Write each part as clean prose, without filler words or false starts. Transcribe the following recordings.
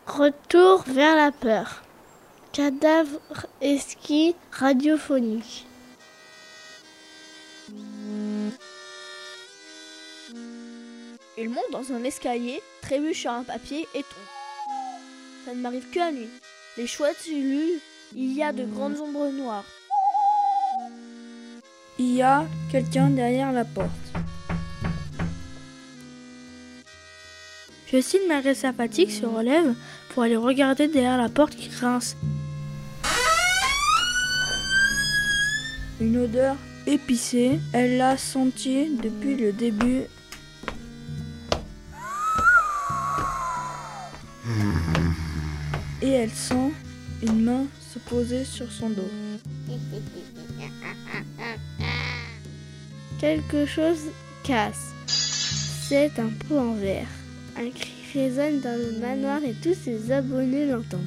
Retour vers la peur. Cadavre exquis radiophonique. Il monte dans un escalier, trébuche sur un papier et tombe. Ça ne m'arrive que la nuit. Les chouettes ululent, il y a de grandes ombres noires. Il y a quelqu'un derrière la porte. Justine, malgré sa fatigue, se relève pour aller regarder derrière la porte qui grince. Une odeur épicée, elle l'a sentie depuis le début. Et elle sent une main se poser sur son dos. Quelque chose casse. C'est un pot en verre. Un cri résonne dans le manoir et tous ses abonnés l'entendent.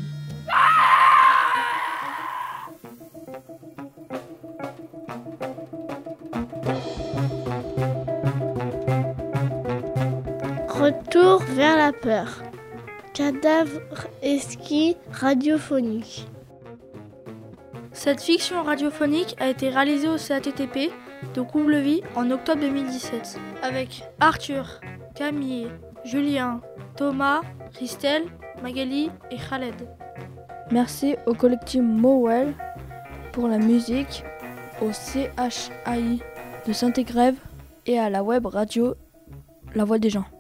Retour vers la peur. Cadavre exquis radiophonique. Cette fiction radiophonique a été réalisée au CATTP de Comblevis en octobre 2017 avec Arthur, Camille, Julien, Thomas, Christelle, Magali et Khaled. Merci au collectif Mowell pour la musique, au CHAI de Saint-Égrève et à la web radio La Voix des gens.